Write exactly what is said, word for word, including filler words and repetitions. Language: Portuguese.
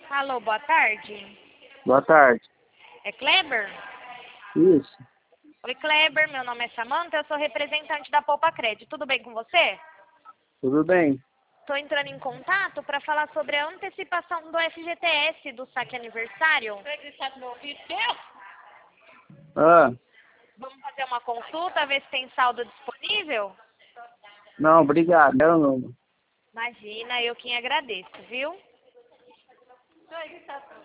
Alô, boa tarde. Boa tarde. É Kleber? Isso. Oi, Kleber. Meu nome é Samanta, eu sou representante da Poupa Crédito. Tudo bem com você? Tudo bem? Estou entrando em contato para falar sobre a antecipação do F G T S do saque aniversário. Ah, Vamos fazer uma consulta, ver se tem saldo disponível? não, obrigado. Quero não. Imagina, eu quem agradeço, viu?